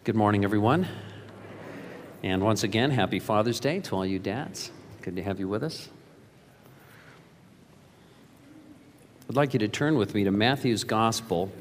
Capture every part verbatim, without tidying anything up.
Good morning, everyone. And once again, happy Father's Day to all you dads. Good to have you with us. I'd like you to turn with me to Matthew's Gospel.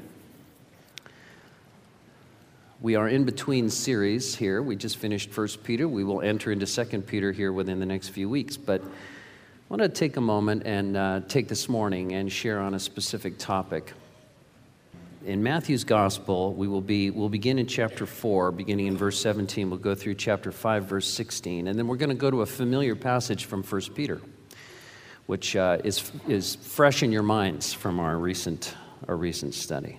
We are in between series here. We just finished First Peter. We will enter into Second Peter here within the next few weeks. But I want to take a moment and uh, take this morning and share on a specific topic. In Matthew's Gospel, we will be, we'll begin in chapter four, beginning in verse seventeen. We'll go through chapter five, verse sixteen. And then we're going to go to a familiar passage from First Peter, which uh, is, is fresh in your minds from our recent, our recent study.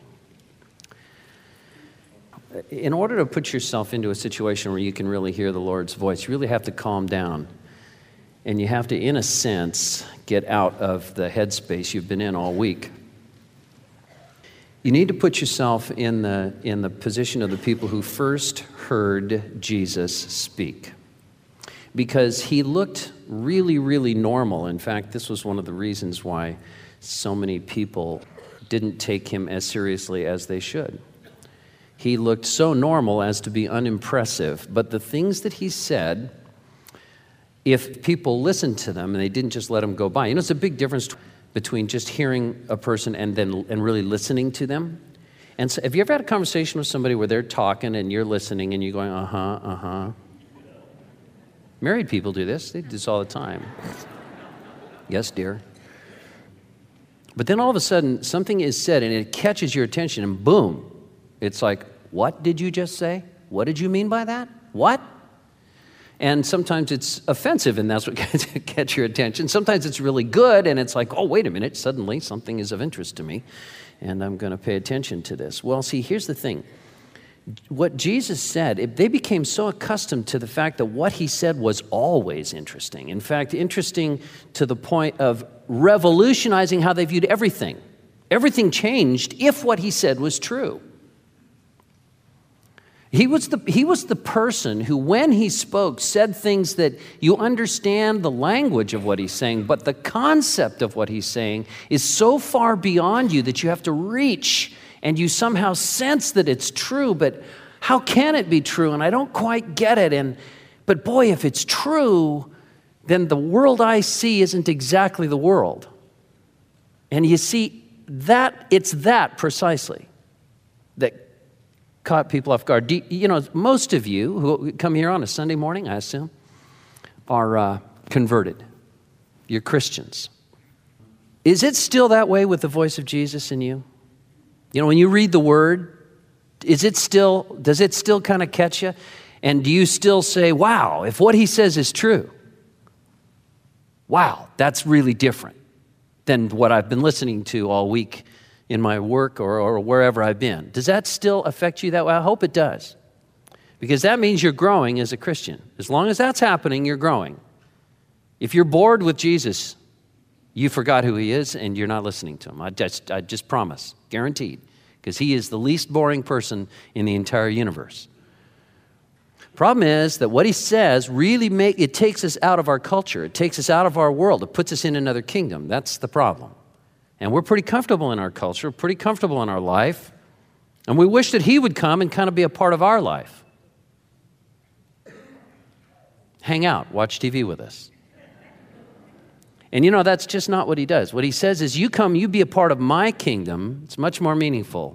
In order to put yourself into a situation where you can really hear the Lord's voice, you really have to calm down. And you have to, in a sense, get out of the headspace you've been in all week. You need to put yourself in the, in the position of the people who first heard Jesus speak. Because he looked really, really normal. In fact, this was one of the reasons why so many people didn't take him as seriously as they should. He looked so normal as to be unimpressive. But the things that he said, if people listened to them and they didn't just let him go by, you know, it's a big difference between just hearing a person and then and really listening to them. And so, have you ever had a conversation with somebody where they're talking and you're listening and you're going, uh-huh, uh-huh? Married people do this. They do this all the time. Yes, dear. But then all of a sudden, something is said and it catches your attention and boom, it's like, what did you just say? What did you mean by that? What? And sometimes it's offensive, and that's what gets your attention. Sometimes it's really good, and it's like, oh, wait a minute, suddenly something is of interest to me, and I'm going to pay attention to this. Well, see, here's the thing. What Jesus said, if they became so accustomed to the fact that what he said was always interesting. In fact, interesting to the point of revolutionizing how they viewed everything. Everything changed if what he said was true. He was the he was the person who, when he spoke, said things that you understand the language of what he's saying, but the concept of what he's saying is so far beyond you that you have to reach and you somehow sense that it's true, but how can it be true? And I don't quite get it. And but boy, if it's true, then the world I see isn't exactly the world. And you see, that it's that precisely that caught people off guard. Do you, you know, most of you who come here on a Sunday morning, I assume, are uh, converted. You're Christians. Is it still that way with the voice of Jesus in you? You know, when you read the Word, is it still, does it still kind of catch you? And do you still say, wow, if what he says is true, wow, that's really different than what I've been listening to all week in my work or, or wherever I've been. Does that still affect you that way? I hope it does. Because that means you're growing as a Christian. As long as that's happening, you're growing. If you're bored with Jesus, you forgot who he is and you're not listening to him. I just, I just promise, guaranteed. Because he is the least boring person in the entire universe. Problem is that what he says really make, it takes us out of our culture. It takes us out of our world. It puts us in another kingdom. That's the problem. And we're pretty comfortable in our culture, pretty comfortable in our life. And we wish that he would come and kind of be a part of our life. Hang out, watch T V with us. And you know, that's just not what he does. What he says is, you come, you be a part of my kingdom. It's much more meaningful.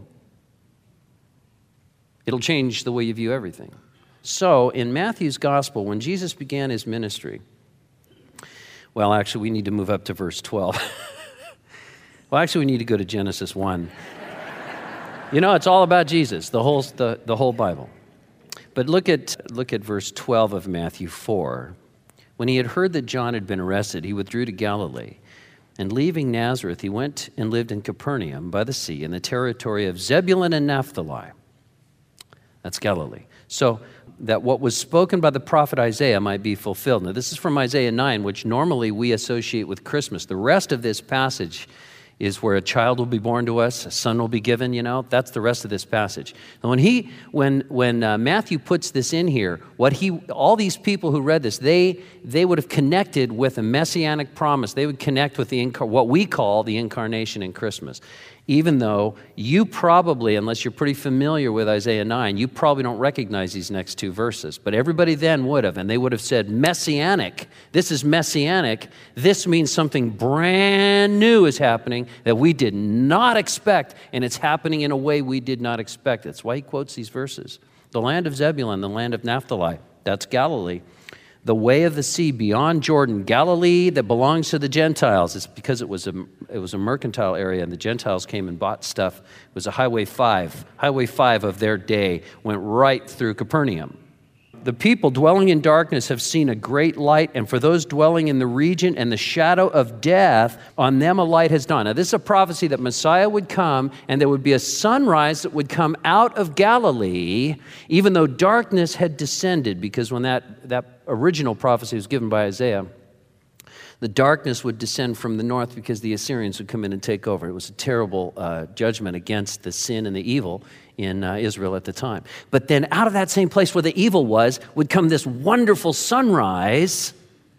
It'll change the way you view everything. So in Matthew's Gospel, when Jesus began his ministry, well, actually, we need to move up to verse twelve. Well, actually, we need to go to Genesis one. You know, it's all about Jesus, the whole the, the whole Bible. But look at look at verse twelve of Matthew four. When he had heard that John had been arrested, he withdrew to Galilee. And leaving Nazareth, he went and lived in Capernaum by the sea in the territory of Zebulun and Naphtali. That's Galilee. So that what was spoken by the prophet Isaiah might be fulfilled. Now, this is from Isaiah nine, which normally we associate with Christmas. The rest of this passage is where a child will be born to us, a son will be given, you know. That's the rest of this passage. And when he, when when uh, Matthew puts this in here, what he, all these people who read this, they they would have connected with a messianic promise. They would connect with the what we call the incarnation in Christmas. Even though you probably, unless you're pretty familiar with Isaiah nine, you probably don't recognize these next two verses. But everybody then would have, and they would have said, messianic. This is messianic. This means something brand new is happening that we did not expect, and it's happening in a way we did not expect. That's why he quotes these verses. The land of Zebulun, the land of Naphtali, that's Galilee. The way of the sea beyond Jordan, Galilee that belongs to the Gentiles. It's because it was a it was a mercantile area, and the Gentiles came and bought stuff. It was a Highway five. Highway five of their day went right through Capernaum. The people dwelling in darkness have seen a great light, and for those dwelling in the region and the shadow of death, on them a light has dawned. Now, this is a prophecy that Messiah would come, and there would be a sunrise that would come out of Galilee, even though darkness had descended, because when that, that original prophecy was given by Isaiah, the darkness would descend from the north because the Assyrians would come in and take over. It was a terrible uh, judgment against the sin and the evil in uh, Israel at the time. But then out of that same place where the evil was would come this wonderful sunrise.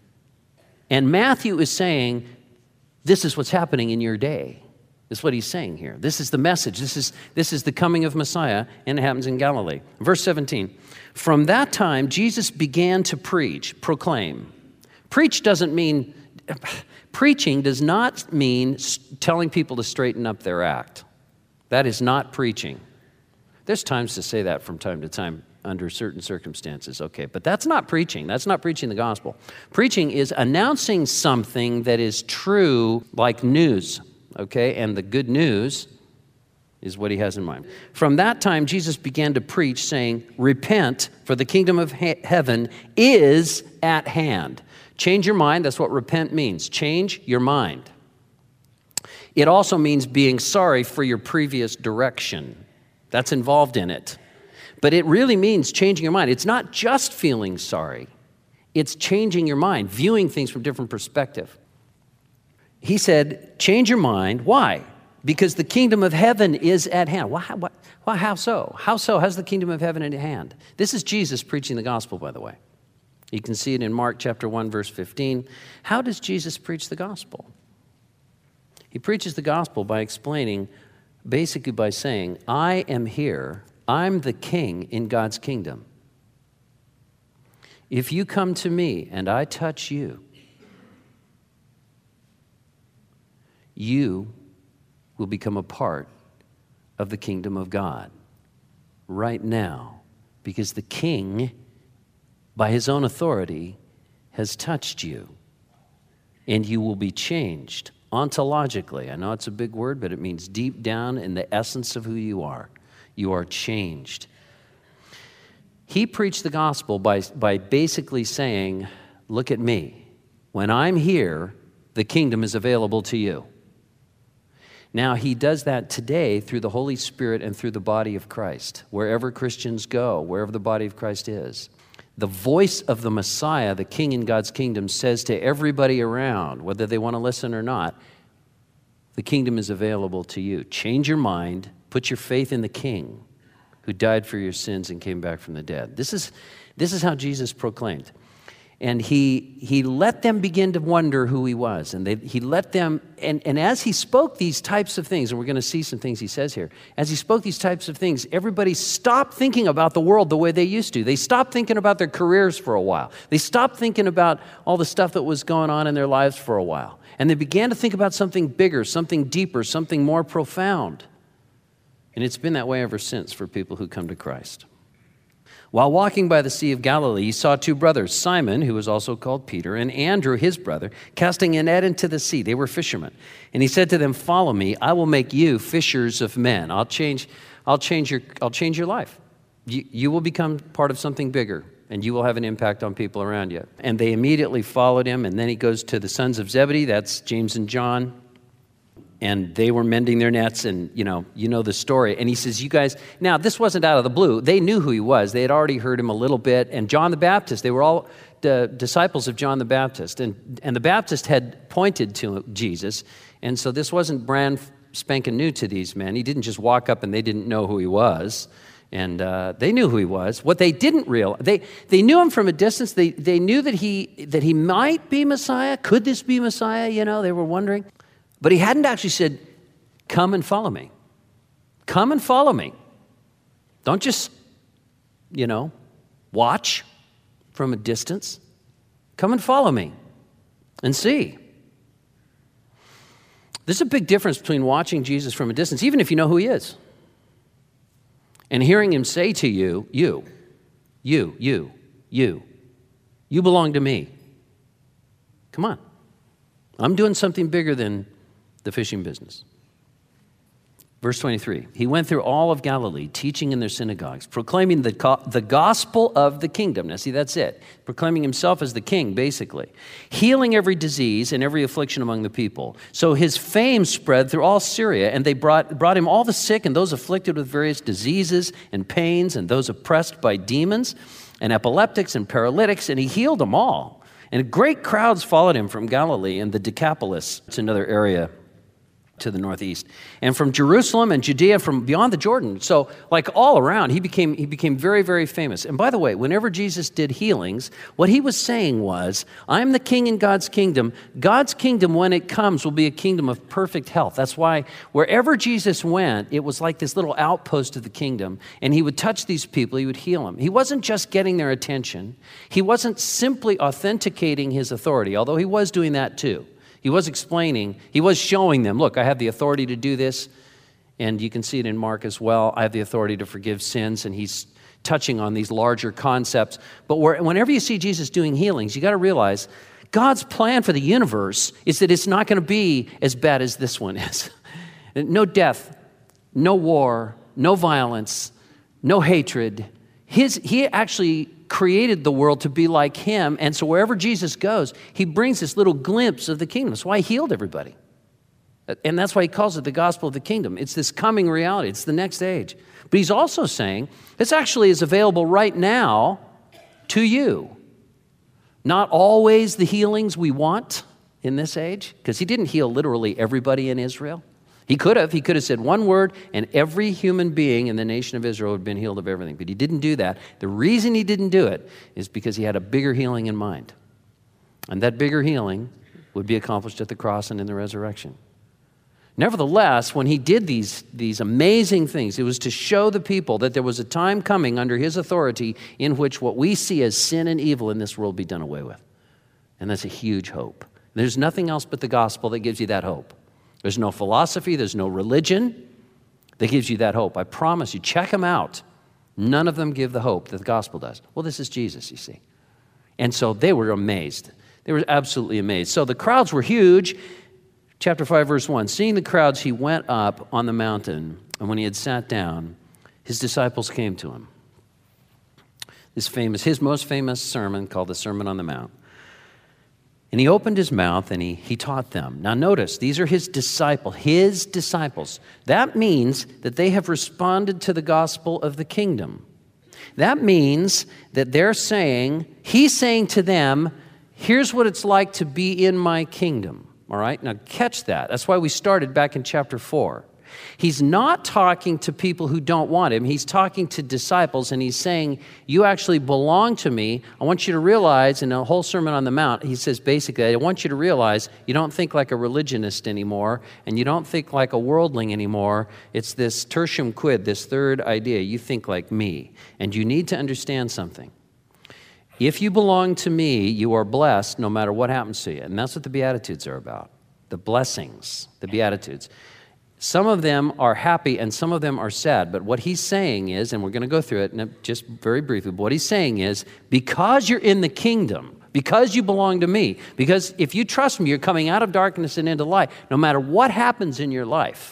And Matthew is saying, this is what's happening in your day. This is what he's saying here. This is the message. This is, this is the coming of Messiah, and it happens in Galilee. Verse seventeen, from that time, Jesus began to preach, proclaim. Preach doesn't mean, preaching does not mean telling people to straighten up their act. That is not preaching. There's times to say that from time to time under certain circumstances, okay, but that's not preaching. That's not preaching the gospel. Preaching is announcing something that is true, like news, okay, and the good news is what he has in mind. From that time, Jesus began to preach, saying, repent, for the kingdom of he- heaven is at hand. Change your mind, that's what repent means. Change your mind. It also means being sorry for your previous direction. That's involved in it. But it really means changing your mind. It's not just feeling sorry. It's changing your mind, viewing things from a different perspective. He said, change your mind. Why? Because the kingdom of heaven is at hand. Why, why, why, how so? How so? How's the kingdom of heaven at hand? This is Jesus preaching the gospel, by the way. You can see it in Mark chapter one, verse fifteen. How does Jesus preach the gospel? He preaches the gospel by explaining, basically by saying, I am here. I'm the king in God's kingdom. If you come to me and I touch you, you will become a part of the kingdom of God right now, because the king, by his own authority, has touched you, and you will be changed ontologically. I know it's a big word, but it means deep down in the essence of who you are. You are changed. He preached the gospel by, by basically saying, look at me. When I'm here, the kingdom is available to you. Now, he does that today through the Holy Spirit and through the body of Christ. Wherever Christians go, wherever the body of Christ is, the voice of the Messiah, the King in God's kingdom, says to everybody around, whether they want to listen or not, the kingdom is available to you. Change your mind, put your faith in the King who died for your sins and came back from the dead. This is, this is how Jesus proclaimed. And he, he let them begin to wonder who he was. And they, he let them, and, and as he spoke these types of things, and we're going to see some things he says here, as he spoke these types of things, everybody stopped thinking about the world the way they used to. They stopped thinking about their careers for a while. They stopped thinking about all the stuff that was going on in their lives for a while. And they began to think about something bigger, something deeper, something more profound. And it's been that way ever since for people who come to Christ. While walking by the Sea of Galilee, he saw two brothers, Simon, who was also called Peter, and Andrew, his brother, casting a net into the sea. They were fishermen. And he said to them, follow me, I will make you fishers of men. I'll change, I'll change your, I'll change your life. You, you will become part of something bigger, and you will have an impact on people around you. And they immediately followed him, and then he goes to the sons of Zebedee, that's James and John. And they were mending their nets, and, you know, you know the story. And he says, you guys, now this wasn't out of the blue. They knew who he was. They had already heard him a little bit. And John the Baptist, they were all the disciples of John the Baptist. And, and the Baptist had pointed to Jesus. And so this wasn't brand spanking new to these men. He didn't just walk up and they didn't know who he was. And uh, they knew who he was. What they didn't realize, they, they knew him from a distance. They, they knew that he, that he might be Messiah. Could this be Messiah? You know, they were wondering. But he hadn't actually said, Come and follow me. Come and follow me. Don't just, you know, watch from a distance. Come and follow me and see. There's a big difference between watching Jesus from a distance, even if you know who he is, and hearing him say to you, you, you, you, you, you belong to me. Come on. I'm doing something bigger than the fishing business. Verse twenty-three, he went through all of Galilee, teaching in their synagogues, proclaiming the, co- the gospel of the kingdom. Now see, that's it. Proclaiming himself as the king, basically. Healing every disease and every affliction among the people. So his fame spread through all Syria, and they brought, brought him all the sick and those afflicted with various diseases and pains and those oppressed by demons and epileptics and paralytics, and he healed them all. And great crowds followed him from Galilee and the Decapolis. It's another area to the northeast, and from Jerusalem and Judea, from beyond the Jordan. So like all around, he became, he became very, very famous. And by the way, whenever Jesus did healings, what he was saying was, I'm the king in God's kingdom. God's kingdom, when it comes, will be a kingdom of perfect health. That's why wherever Jesus went, it was like this little outpost of the kingdom, and he would touch these people, he would heal them. He wasn't just getting their attention. He wasn't simply authenticating his authority, although he was doing that too. He was explaining, he was showing them, look, I have the authority to do this, and you can see it in Mark as well. I have the authority to forgive sins, and he's touching on these larger concepts. But whenever you see Jesus doing healings, you got to realize God's plan for the universe is that it's not going to be as bad as this one is. No death, no war, no violence, no hatred. His, he actually created the world to be like him, and so wherever Jesus goes, he brings this little glimpse of the kingdom. That's why he healed everybody. And that's why he calls it the gospel of the kingdom. It's this coming reality. It's the next age. But he's also saying this actually is available right now to you. Not always the healings we want in this age, because he didn't heal literally everybody in Israel. He could have. He could have said one word, and every human being in the nation of Israel had been healed of everything. But he didn't do that. The reason he didn't do it is because he had a bigger healing in mind. And that bigger healing would be accomplished at the cross and in the resurrection. Nevertheless, when he did these, these amazing things, it was to show the people that there was a time coming under his authority in which what we see as sin and evil in this world be done away with. And that's a huge hope. There's nothing else but the gospel that gives you that hope. There's no philosophy, there's no religion that gives you that hope. I promise you, check them out. None of them give the hope that the gospel does. Well, this is Jesus, you see. And so they were amazed. They were absolutely amazed. So the crowds were huge. Chapter five, verse one, seeing the crowds, he went up on the mountain, and when he had sat down, his disciples came to him. This famous, his most famous sermon called the Sermon on the Mount. And he opened his mouth and he, he taught them. Now notice, these are his disciples, his disciples. That means that they have responded to the gospel of the kingdom. That means that they're saying, he's saying to them, here's what it's like to be in my kingdom. All right, now catch that. That's why we started back in chapter four. He's not talking to people who don't want him. He's talking to disciples, and he's saying, you actually belong to me. I want you to realize, in the whole Sermon on the Mount, he says basically, I want you to realize you don't think like a religionist anymore, and you don't think like a worldling anymore. It's this tertium quid, this third idea. You think like me, and you need to understand something. If you belong to me, you are blessed no matter what happens to you. And that's what the Beatitudes are about, the blessings, the Beatitudes. Some of them are happy and some of them are sad. But what he's saying is, and we're going to go through it just very briefly, but what he's saying is, because you're in the kingdom, because you belong to me, because if you trust me, you're coming out of darkness and into light, no matter what happens in your life,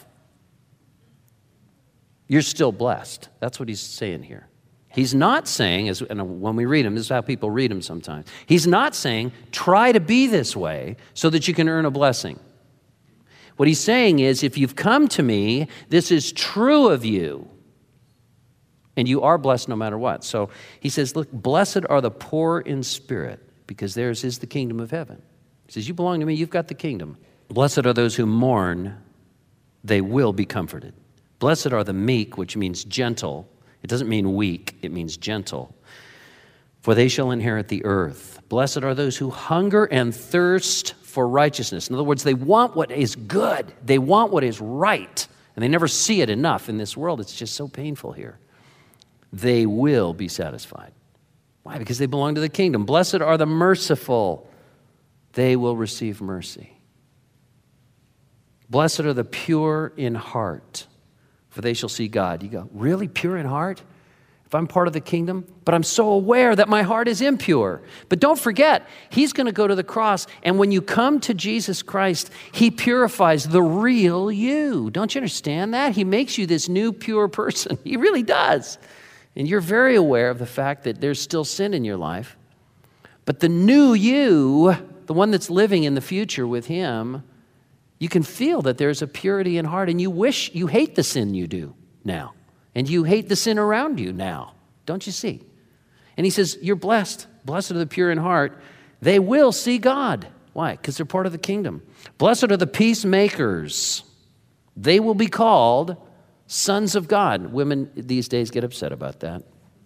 you're still blessed. That's what he's saying here. He's not saying, as and when we read him, this is how people read him sometimes. He's not saying, try to be this way so that you can earn a blessing. What he's saying is, if you've come to me, this is true of you, and you are blessed no matter what. So he says, look, blessed are the poor in spirit, because theirs is the kingdom of heaven. He says, you belong to me, you've got the kingdom. Blessed are those who mourn, they will be comforted. Blessed are the meek, which means gentle. It doesn't mean weak, it means gentle. For they shall inherit the earth. Blessed are those who hunger and thirst for righteousness. In other words, they want what is good. They want what is right. And they never see it enough in this world. It's just so painful here. They will be satisfied. Why? Because they belong to the kingdom. Blessed are the merciful. They will receive mercy. Blessed are the pure in heart, for they shall see God. You go, really? Pure in heart? If I'm part of the kingdom? But I'm so aware that my heart is impure. But don't forget, he's going to go to the cross, and when you come to Jesus Christ, he purifies the real you. Don't you understand that? He makes you this new pure person. He really does. And you're very aware of the fact that there's still sin in your life. But the new you, the one that's living in the future with him, you can feel that there's a purity in heart, and you wish, you hate the sin you do now. And you hate the sin around you now. Don't you see? And he says, you're blessed. Blessed are the pure in heart. They will see God. Why? Because they're part of the kingdom. Blessed are the peacemakers. They will be called sons of God. Women these days get upset about that.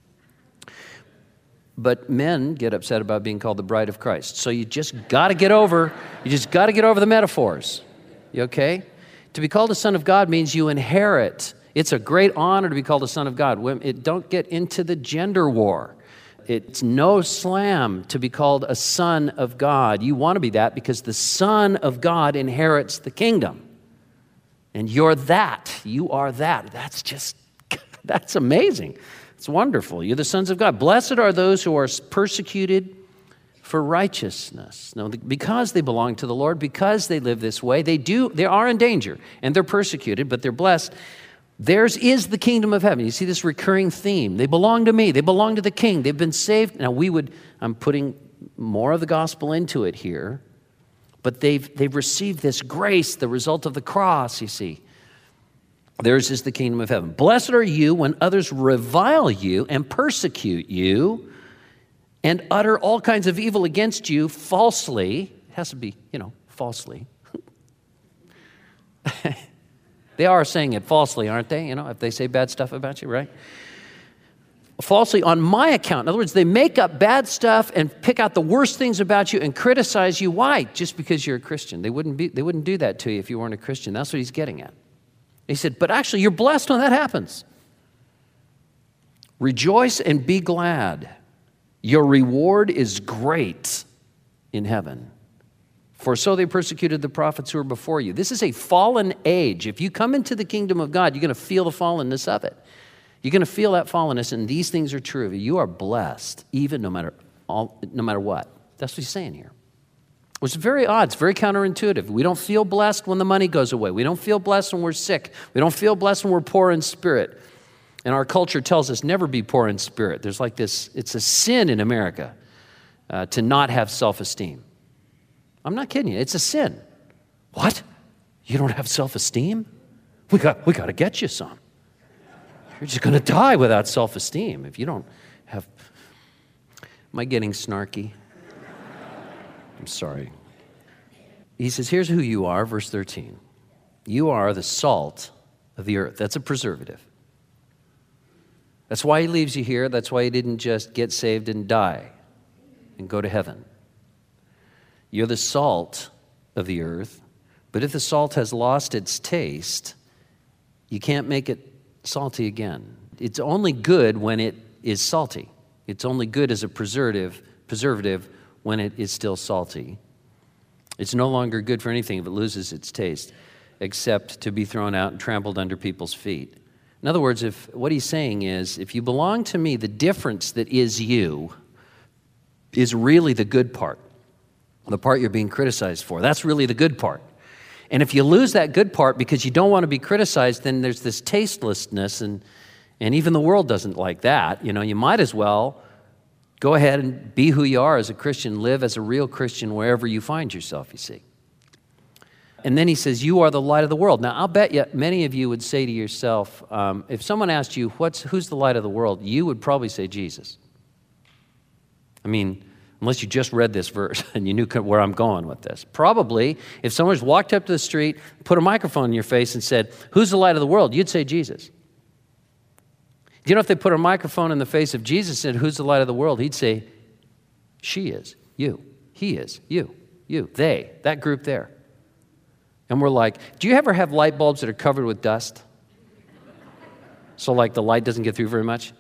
But men get upset about being called the bride of Christ. So you just got to get over, you just got to get over the metaphors. You okay? To be called a son of God means you inherit. It's a great honor to be called a son of God. It, don't get into the gender war. It's no slam to be called a son of God. You want to be that because the son of God inherits the kingdom. And you're that. You are that. That's just, that's amazing. It's wonderful. You're the sons of God. Blessed are those who are persecuted for righteousness. Now, because they belong to the Lord, because they live this way, they do, they are in danger, and they're persecuted, but they're blessed. Theirs is the kingdom of heaven. You see this recurring theme. They belong to me. They belong to the king. They've been saved. Now, we would, I'm putting more of the gospel into it here, but they've, they've received this grace, the result of the cross, you see. Theirs is the kingdom of heaven. Blessed are you when others revile you and persecute you and utter all kinds of evil against you falsely. It has to be, you know, falsely. They are saying it falsely, aren't they? You know, if they say bad stuff about you, right? Falsely on my account. In other words, they make up bad stuff and pick out the worst things about you and criticize you. Why? Just because you're a Christian. They wouldn't be, they wouldn't do that to you if you weren't a Christian. That's what he's getting at. He said, but actually, you're blessed when that happens. Rejoice and be glad. Your reward is great in heaven. For so they persecuted the prophets who were before you. This is a fallen age. If you come into the kingdom of God, you're going to feel the fallenness of it. You're going to feel that fallenness, and these things are true of you. You are blessed, even no matter all, no matter what. That's what he's saying here. Which is very odd. It's very counterintuitive. We don't feel blessed when the money goes away. We don't feel blessed when we're sick. We don't feel blessed when we're poor in spirit. And our culture tells us never be poor in spirit. There's like this, it's a sin in America uh, to not have self-esteem. I'm not kidding you. It's a sin. What? You don't have self-esteem? We got, we got to get you some. You're just going to die without self-esteem if you don't have... Am I getting snarky? I'm sorry. He says, here's who you are, verse thirteen. You are the salt of the earth. That's a preservative. That's why he leaves you here. That's why he didn't just get saved and die and go to heaven. You're the salt of the earth, but if the salt has lost its taste, you can't make it salty again. It's only good when it is salty. It's only good as a preservative, preservative when it is still salty. It's no longer good for anything if it loses its taste, except to be thrown out and trampled under people's feet. In other words, if what he's saying is, if you belong to me, the difference that is you is really the good part. The part you're being criticized for. That's really the good part. And if you lose that good part because you don't want to be criticized, then there's this tastelessness, and, and even the world doesn't like that. You know, you might as well go ahead and be who you are as a Christian, live as a real Christian wherever you find yourself, you see. And then he says, you are the light of the world. Now, I'll bet you many of you would say to yourself, um, if someone asked you, What's, who's the light of the world? You would probably say Jesus. I mean, unless you just read this verse and you knew where I'm going with this. Probably, if someone just walked up to the street, put a microphone in your face and said, who's the light of the world? You'd say Jesus. Do you know if they put a microphone in the face of Jesus and said, who's the light of the world? He'd say, she is, you. He is, you. You, they, that group there. And we're like, do you ever have light bulbs that are covered with dust? So like the light doesn't get through very much?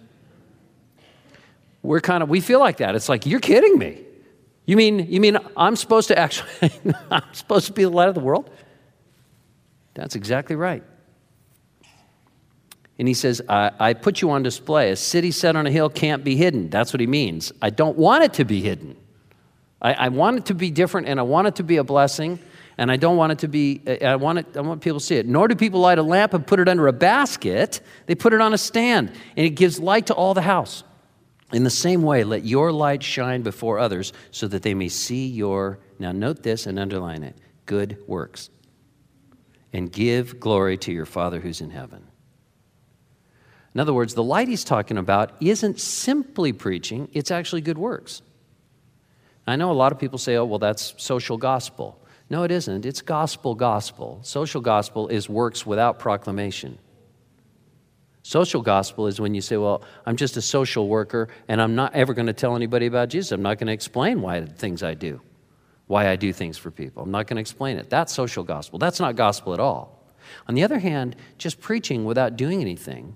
We're kind of, we feel like that. It's like, you're kidding me. You mean, you mean I'm supposed to actually, I'm supposed to be the light of the world? That's exactly right. And he says, I, I put you on display. A city set on a hill can't be hidden. That's what he means. I don't want it to be hidden. I, I want it to be different, and I want it to be a blessing, and I don't want it to be, I want it, I want people to see it. Nor do people light a lamp and put it under a basket. They put it on a stand, and it gives light to all the house. In the same way, let your light shine before others so that they may see your, now note this and underline it, good works, and give glory to your Father who's in heaven. In other words, the light he's talking about isn't simply preaching, it's actually good works. I know a lot of people say, oh, well, that's social gospel. No, it isn't. It's gospel gospel. Social gospel is works without proclamation. Social gospel is when you say, well, I'm just a social worker, and I'm not ever going to tell anybody about Jesus. I'm not going to explain why things I do, why I do things for people. I'm not going to explain it. That's social gospel. That's not gospel at all. On the other hand, just preaching without doing anything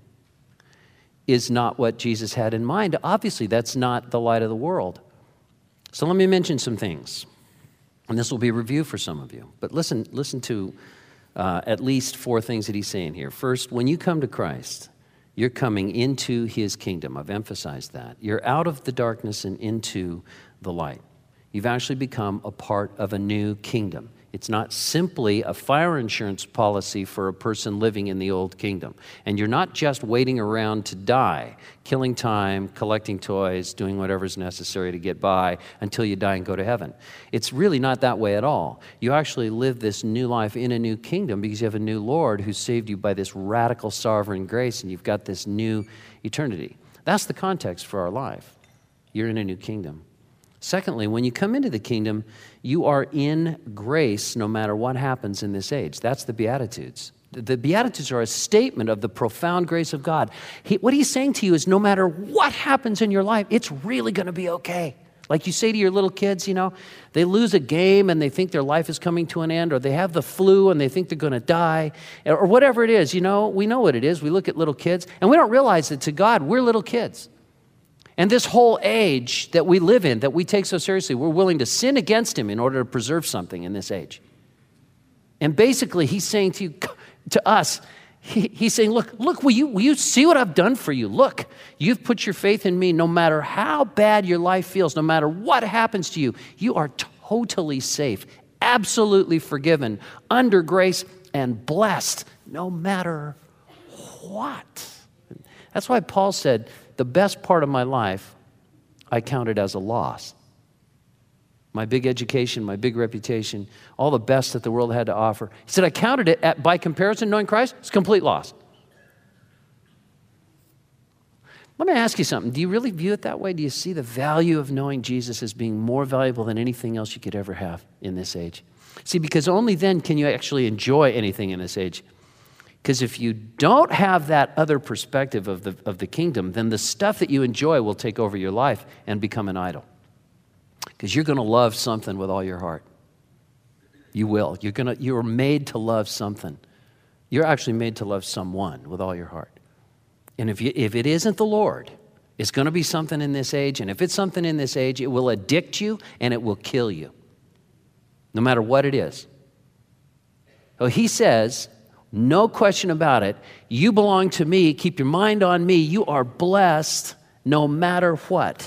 is not what Jesus had in mind. Obviously, that's not the light of the world. So let me mention some things. And this will be a review for some of you. But listen, listen to uh, at least four things that he's saying here. First, when you come to Christ, you're coming into his kingdom. I've emphasized that. You're out of the darkness and into the light. You've actually become a part of a new kingdom. It's not simply a fire insurance policy for a person living in the old kingdom. And you're not just waiting around to die, killing time, collecting toys, doing whatever's necessary to get by until you die and go to heaven. It's really not that way at all. You actually live this new life in a new kingdom because you have a new Lord who saved you by this radical sovereign grace, and you've got this new eternity. That's the context for our life. You're in a new kingdom. Secondly, when you come into the kingdom, you are in grace no matter what happens in this age. That's the Beatitudes. The Beatitudes are a statement of the profound grace of God. He, what he's saying to you is no matter what happens in your life, it's really going to be okay. Like you say to your little kids, you know, they lose a game and they think their life is coming to an end, or they have the flu and they think they're going to die, or whatever it is. You know, we know what it is. We look at little kids and we don't realize that to God, we're little kids. And this whole age that we live in, that we take so seriously, we're willing to sin against him in order to preserve something in this age. And basically, he's saying to you, to us, he, he's saying, look, look, will you, will you see what I've done for you? Look, you've put your faith in me no matter how bad your life feels, no matter what happens to you, you are totally safe, absolutely forgiven, under grace, and blessed no matter what. That's why Paul said, the best part of my life, I counted as a loss. My big education, my big reputation, all the best that the world had to offer. He said, I counted it, at, by comparison, knowing Christ, it's a complete loss. Let me ask you something. Do you really view it that way? Do you see the value of knowing Jesus as being more valuable than anything else you could ever have in this age? See, because only then can you actually enjoy anything in this age. Because if you don't have that other perspective of the, of the kingdom, then the stuff that you enjoy will take over your life and become an idol. Because you're going to love something with all your heart. You will. You're going to, you're made to love something. You're actually made to love someone with all your heart. And if, you, if it isn't the Lord, it's going to be something in this age. And if it's something in this age, it will addict you and it will kill you. No matter what it is. So he says, no question about it, you belong to me, keep your mind on me, you are blessed no matter what.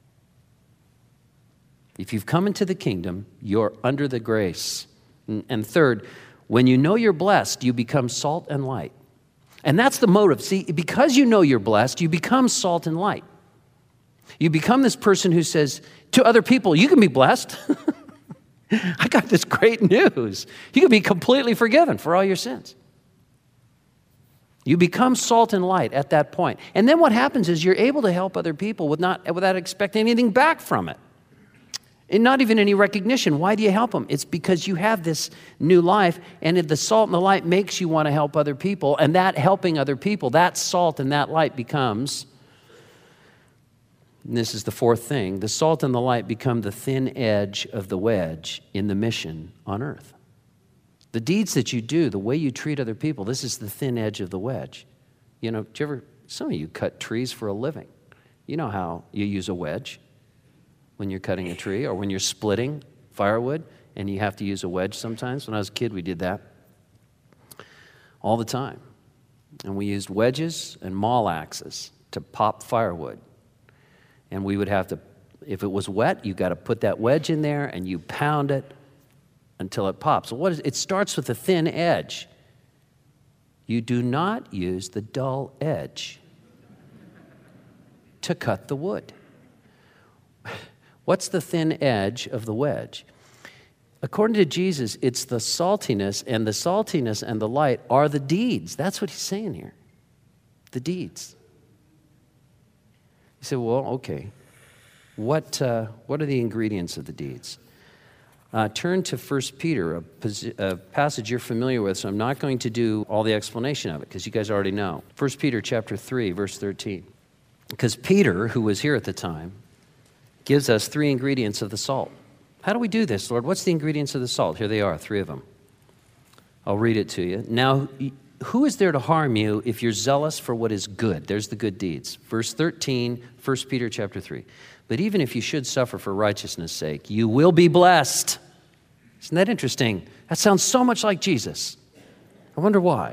If you've come into the kingdom, you're under the grace. And third, when you know you're blessed, you become salt and light. And that's the motive. See, because you know you're blessed, you become salt and light. You become this person who says to other people, you can be blessed. I got this great news. You can be completely forgiven for all your sins. You become salt and light at that point. And then what happens is you're able to help other people with not, without expecting anything back from it. And not even any recognition. Why do you help them? It's because you have this new life, and the salt and the light makes you want to help other people, and that helping other people, that salt and that light becomes and this is the fourth thing, the salt and the light become the thin edge of the wedge in the mission on earth. The deeds that you do, the way you treat other people, this is the thin edge of the wedge. You know, do you ever, some of you cut trees for a living. You know how you use a wedge when you're cutting a tree or when you're splitting firewood and you have to use a wedge sometimes. When I was a kid, we did that all the time. And we used wedges and maul axes to pop firewood. And we would have to, if it was wet, you got to put that wedge in there and you pound it until it pops. So what is, it starts with a thin edge. You do not use the dull edge to cut the wood. What's the thin edge of the wedge? According to Jesus, it's the saltiness, and the saltiness and the light are the deeds. That's what he's saying here. The deeds. You say, well, okay. What, uh, what are the ingredients of the deeds? Uh, turn to First Peter, a, posi- a passage you're familiar with, so I'm not going to do all the explanation of it because you guys already know. First Peter chapter three, verse thirteen. Because Peter, who was here at the time, gives us three ingredients of the salt. How do we do this, Lord? What's the ingredients of the salt? Here they are, three of them. I'll read it to you. Now, who is there to harm you if you're zealous for what is good? There's the good deeds. Verse thirteen, First Peter chapter three. But even if you should suffer for righteousness' sake, you will be blessed. Isn't that interesting? That sounds so much like Jesus. I wonder why.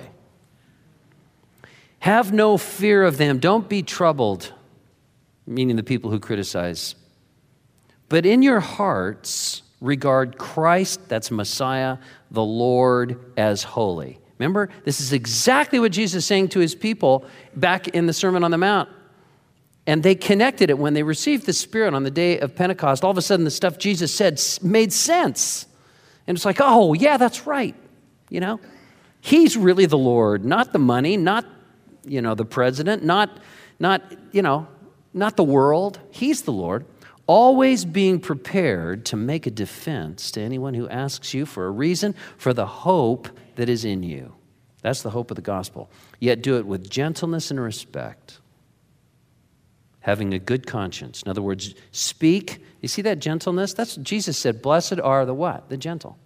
Have no fear of them. Don't be troubled, meaning the people who criticize. But in your hearts, regard Christ, that's Messiah, the Lord, as holy. Remember, this is exactly what Jesus is saying to his people back in the Sermon on the Mount. And they connected it when they received the Spirit on the day of Pentecost. All of a sudden, the stuff Jesus said made sense. And it's like, oh, yeah, that's right. You know, he's really the Lord, not the money, not, you know, the president, not, not, you know, not the world. He's the Lord. Always being prepared to make a defense to anyone who asks you for a reason for the hope that is in you. That's the hope of the gospel. Yet do it with gentleness and respect, having a good conscience. In other words, speak. You see that gentleness? That's Jesus said, blessed are the what? The gentle.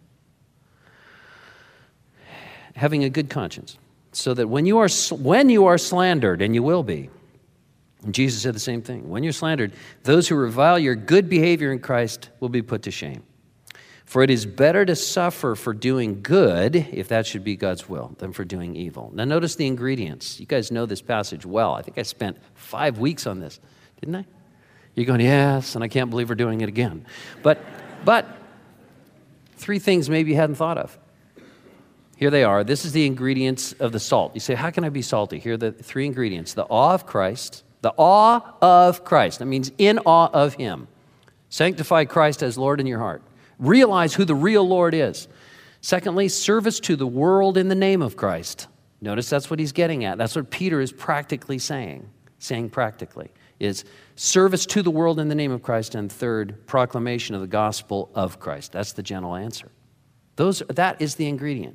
Having a good conscience, so that when you are when you are slandered, and you will be, and Jesus said the same thing. When you're slandered, those who revile your good behavior in Christ will be put to shame. For it is better to suffer for doing good, if that should be God's will, than for doing evil. Now notice the ingredients. You guys know this passage well. I think I spent five weeks on this, didn't I? You're going, yes, and I can't believe we're doing it again. But, but three things maybe you hadn't thought of. Here they are. This is the ingredients of the salt. You say, how can I be salty? Here are the three ingredients. The awe of Christ. The awe of Christ. That means in awe of him. Sanctify Christ as Lord in your heart. Realize who the real Lord is. Secondly, service to the world in the name of Christ. Notice that's what he's getting at. That's what Peter is practically saying. Saying practically is service to the world in the name of Christ. And third, proclamation of the gospel of Christ. That's the general answer. Those, that is the ingredient.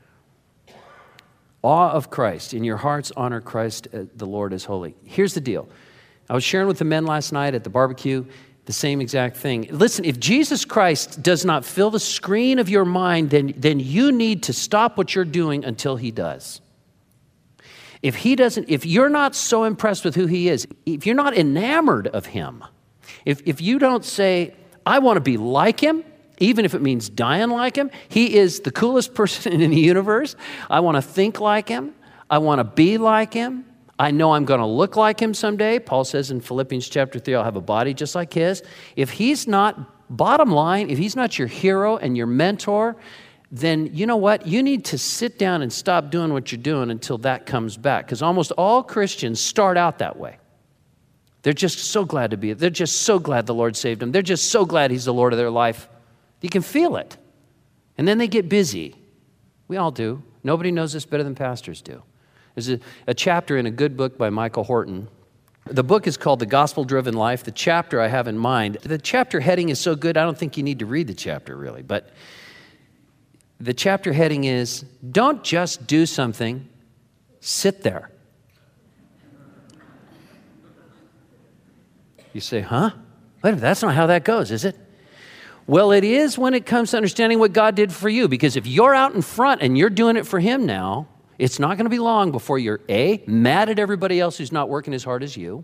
Awe of Christ. In your hearts, honor Christ, uh, the Lord is holy. Here's the deal. I was sharing with the men last night at the barbecue, the same exact thing. Listen, if Jesus Christ does not fill the screen of your mind, then, then you need to stop what you're doing until he does. If he doesn't, if you're not so impressed with who he is, if you're not enamored of him, if, if you don't say, I want to be like him, even if it means dying like him, he is the coolest person in the universe. I want to think like him. I want to be like him. I know I'm going to look like him someday. Paul says in Philippians chapter three, I'll have a body just like his. If he's not, bottom line, if he's not your hero and your mentor, then you know what? You need to sit down and stop doing what you're doing until that comes back. Because almost all Christians start out that way. They're just so glad to be, they're just so glad the Lord saved them. They're just so glad he's the Lord of their life. You can feel it. And then they get busy. We all do. Nobody knows this better than pastors do. There's a, a chapter in a good book by Michael Horton. The book is called The Gospel-Driven Life. The chapter I have in mind, the chapter heading is so good, I don't think you need to read the chapter really. But the chapter heading is, don't just do something, sit there. You say, huh? Wait, that's not how that goes, is it? Well, it is when it comes to understanding what God did for you, because if you're out in front and you're doing it for him now, it's not going to be long before you're A, mad at everybody else who's not working as hard as you,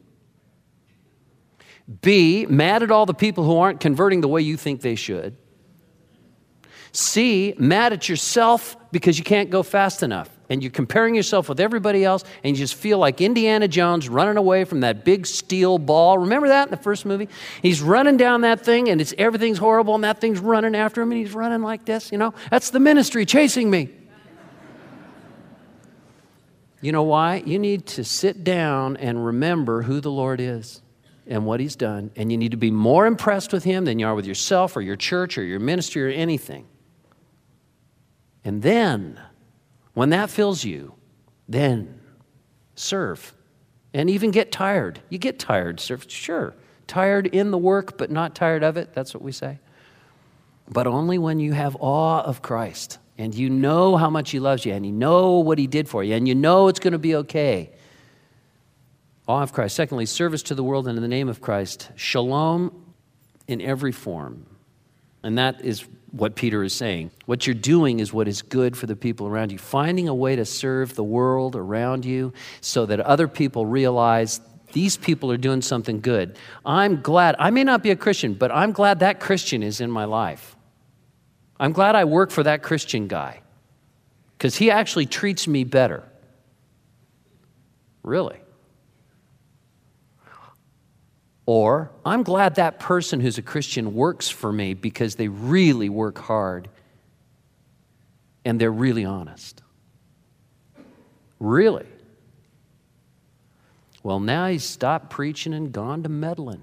B, mad at all the people who aren't converting the way you think they should, C, mad at yourself because you can't go fast enough, and you're comparing yourself with everybody else, and you just feel like Indiana Jones running away from that big steel ball. Remember that in the first movie? He's running down that thing, and it's everything's horrible, and that thing's running after him, and he's running like this, you know? That's the ministry chasing me. You know why? You need to sit down and remember who the Lord is and what he's done, and you need to be more impressed with him than you are with yourself or your church or your ministry or anything. And then, when that fills you, then serve. And even get tired. You get tired, serve, sure. Tired in the work, but not tired of it. That's what we say. But only when you have awe of Christ, and you know how much he loves you, and you know what he did for you, and you know it's going to be okay. Awe of Christ. Secondly, service to the world and in the name of Christ. Shalom in every form. And that is what Peter is saying. What you're doing is what is good for the people around you. Finding a way to serve the world around you so that other people realize these people are doing something good. I'm glad, I may not be a Christian, but I'm glad that Christian is in my life. I'm glad I work for that Christian guy because he actually treats me better. Really. Or, I'm glad that person who's a Christian works for me because they really work hard and they're really honest. Really? Well, now he's stopped preaching and gone to meddling.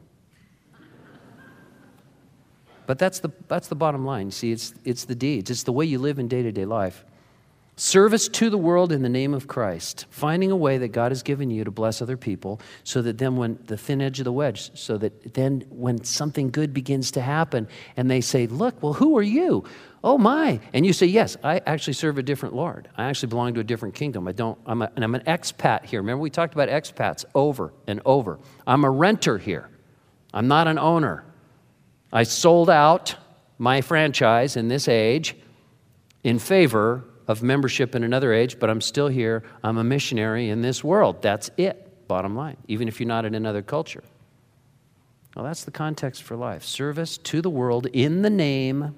But that's the, that's the bottom line. You see, it's, it's the deeds. It's the way you live in day-to-day life. Service to the world in the name of Christ. Finding a way that God has given you to bless other people so that then when the thin edge of the wedge, so that then when something good begins to happen and they say, look, well, who are you? Oh my. And you say, yes, I actually serve a different Lord. I actually belong to a different kingdom. I don't, I'm, a, and I'm an expat here. Remember we talked about expats over and over. I'm a renter here. I'm not an owner. I sold out my franchise in this age in favor of membership in another age, but I'm still here. I'm a missionary in this world. That's it, bottom line, even if you're not in another culture. Well, that's the context for life. Service to the world in the name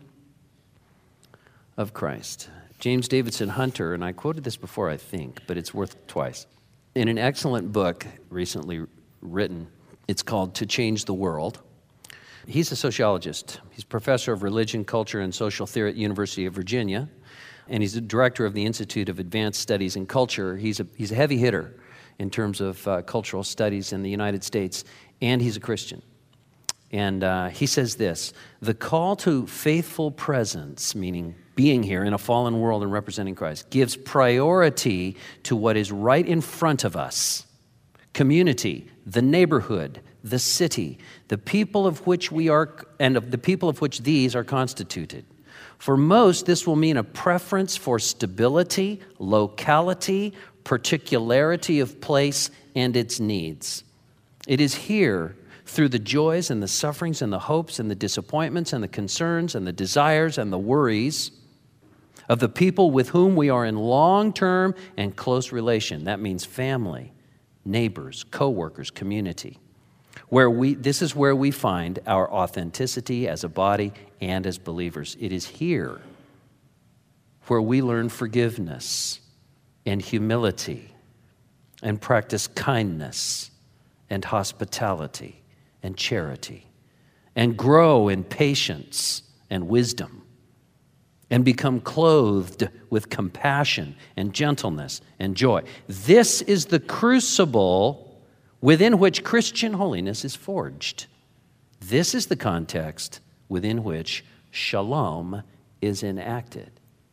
of Christ. James Davidson Hunter, and I quoted this before, I think, but it's worth twice. In an excellent book recently written, it's called To Change the World. He's a sociologist. He's professor of religion, culture, and social theory at University of Virginia. And he's the director of the Institute of Advanced Studies in Culture. He's a, he's a heavy hitter in terms of uh, cultural studies in the United States, and he's a Christian. And uh, he says this, the call to faithful presence, meaning being here in a fallen world and representing Christ, gives priority to what is right in front of us. Community, the neighborhood, the city, the people of which we are, and of the people of which these are constituted. For most, this will mean a preference for stability, locality, particularity of place, and its needs. It is here, through the joys and the sufferings and the hopes and the disappointments and the concerns and the desires and the worries of the people with whom we are in long-term and close relation. That means family, neighbors, co-workers, community. Where we, this is where we find our authenticity as a body and as believers. It is here where we learn forgiveness and humility and practice kindness and hospitality and charity and grow in patience and wisdom and become clothed with compassion and gentleness and joy. This is the crucible within which Christian holiness is forged. This is the context within which shalom is enacted.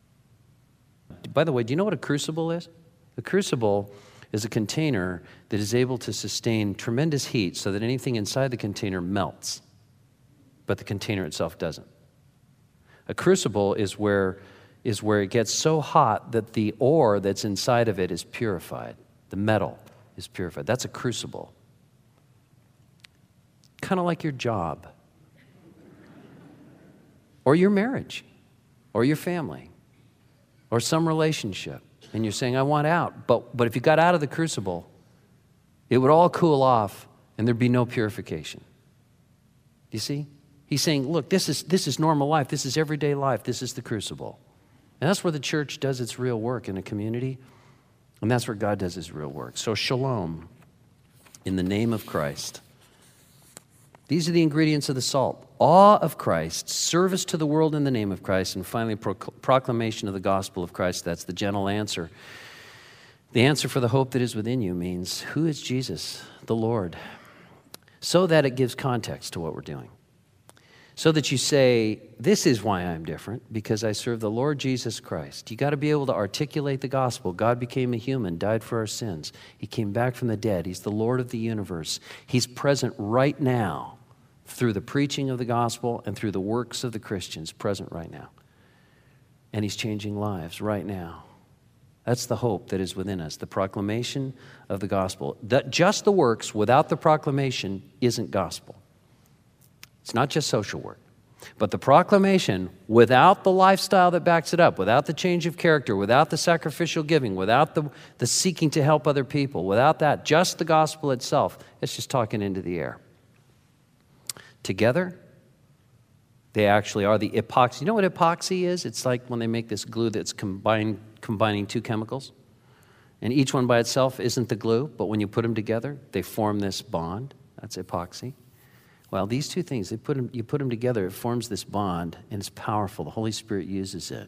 By the way, do you know what a crucible is? A crucible is a container that is able to sustain tremendous heat so that anything inside the container melts, but the container itself doesn't. A crucible is where, is where it gets so hot that the ore that's inside of it is purified. The metal is purified. That's a crucible. kind of like your job, or your marriage, or your family, or some relationship, and you're saying, I want out. But, but if you got out of the crucible, it would all cool off, and there'd be no purification. You see? He's saying, look, this is, this is normal life. This is everyday life. This is the crucible. And that's where the church does its real work in a community, and that's where God does his real work. So shalom, in the name of Christ. These are the ingredients of the salt. Awe of Christ, service to the world in the name of Christ, and finally proc- proclamation of the gospel of Christ. That's the gentle answer. The answer for the hope that is within you means, who is Jesus, the Lord? So that it gives context to what we're doing. So that you say, this is why I'm different, because I serve the Lord Jesus Christ. You got to be able to articulate the gospel. God became a human, died for our sins. He came back from the dead. He's the Lord of the universe. He's present right now through the preaching of the gospel and through the works of the Christians, present right now. And he's changing lives right now. That's the hope that is within us, the proclamation of the gospel. That just the works without the proclamation isn't gospel. It's not just social work. But the proclamation, without the lifestyle that backs it up, without the change of character, without the sacrificial giving, without the, the seeking to help other people, without that, just the gospel itself, it's just talking into the air. Together, they actually are the epoxy. You know what epoxy is? It's like when they make this glue that's combined, combining two chemicals. And each one by itself isn't the glue, but when you put them together, they form this bond. That's epoxy. Well, these two things, they put them, you put them together, it forms this bond, and it's powerful. The Holy Spirit uses it.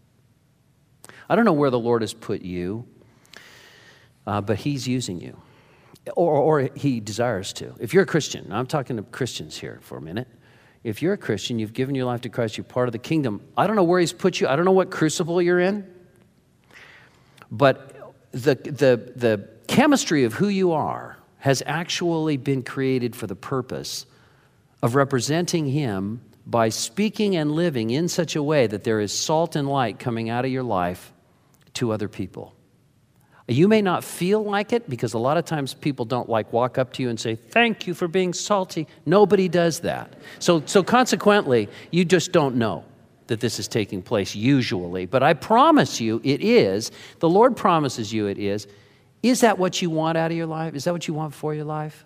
I don't know where the Lord has put you, uh, but he's using you, or, or he desires to. If you're a Christian, I'm talking to Christians here for a minute. If you're a Christian, you've given your life to Christ, you're part of the kingdom. I don't know where he's put you. I don't know what crucible you're in, but the, the, the chemistry of who you are has actually been created for the purpose of representing him by speaking and living in such a way that there is salt and light coming out of your life to other people. You may not feel like it, because a lot of times people don't like walk up to you and say, thank you for being salty. Nobody does that. So, so consequently, you just don't know that this is taking place usually. But I promise you it is. The Lord promises you it is. Is that what you want out of your life? Is that what you want for your life?